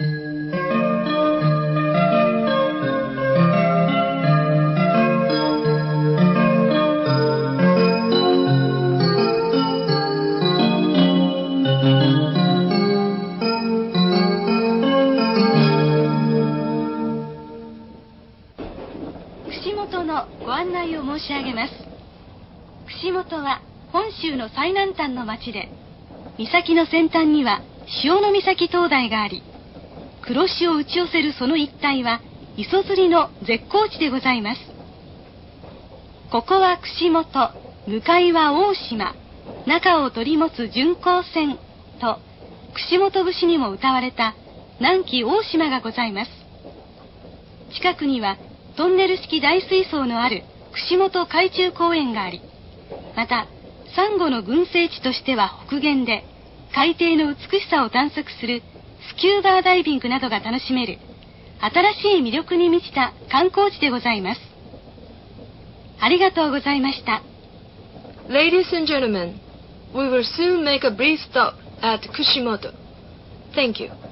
串本のご案内を申し上げます。串本は本州の最南端の町で、岬の先端には潮岬灯台があり、黒潮を打ち寄せるその一帯は磯釣りの絶好地でございます。ここは串本、向かいは大島、中を取り持つ巡行船と、串本節にも歌われた南紀大島がございます。近くにはトンネル式大水槽のある串本海中公園があり、またサンゴの群生地としては北限で、海底の美しさを探索するスキューバーダイビングなどが楽しめる新しい魅力に満ちた観光地でございます。ありがとうございました。 Ladies and gentlemen, we will soon make a brief stop at Kushimoto. Thank you.